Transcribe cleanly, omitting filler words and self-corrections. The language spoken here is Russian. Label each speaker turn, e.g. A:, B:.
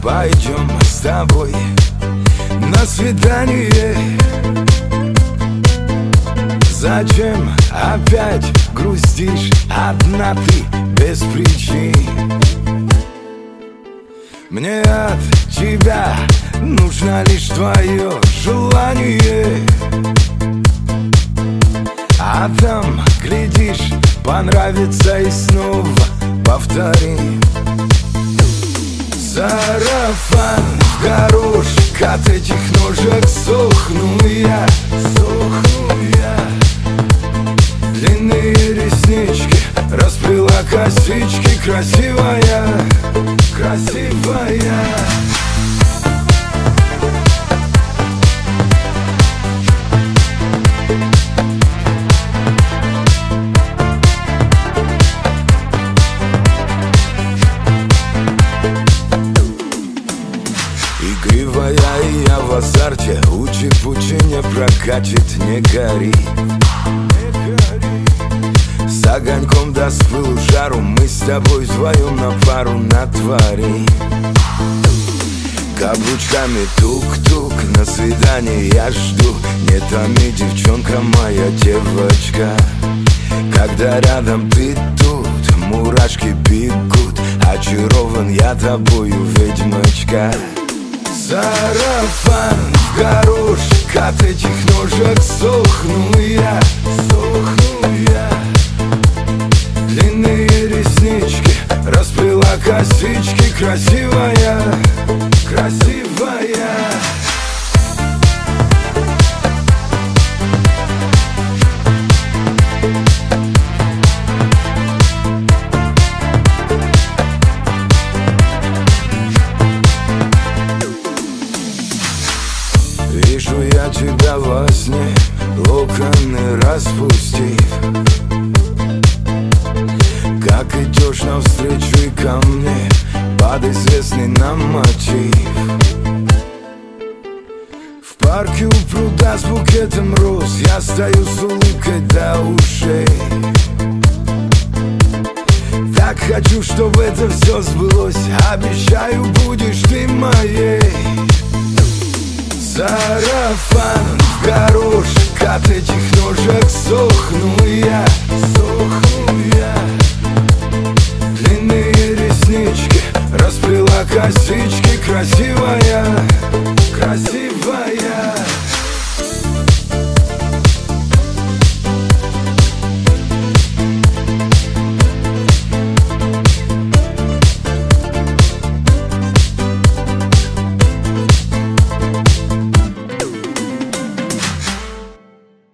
A: пойдем с тобой на свидание. Зачем опять грустишь одна ты без причин? Мне от тебя нужно лишь твое желание, а там, глядишь, понравится и снова повторим. Сарафан в горошек, от этих ножек сохну я. Длинные реснички, расплела косички, красивая, красивая. Игривая, и я в азарте, учи-пучи не прокатит, не гори. С огоньком даст пылу жару, мы с тобой вдвоем на пару натворим. Каблучками тук-тук, на свидание я жду. Не томи, девчонка моя, девочка. Когда рядом ты тут, мурашки бегут. Очарован я тобою, ведьмочка. Сарафан в горошек, от этих ножек сохну я. Длинные реснички, расплела косички, красивая, красивая. Вижу я тебя во сне, локоны распустив. Как идешь навстречу и ко мне под известный нам мотив. В парке у пруда с букетом роз я стою с улыбкой до ушей. Так хочу, чтобы это все сбылось. Обещаю, будешь ты моей. Сарафан в горошек, от этих ножек сохну я. Длинные реснички, расплела косички, красивая,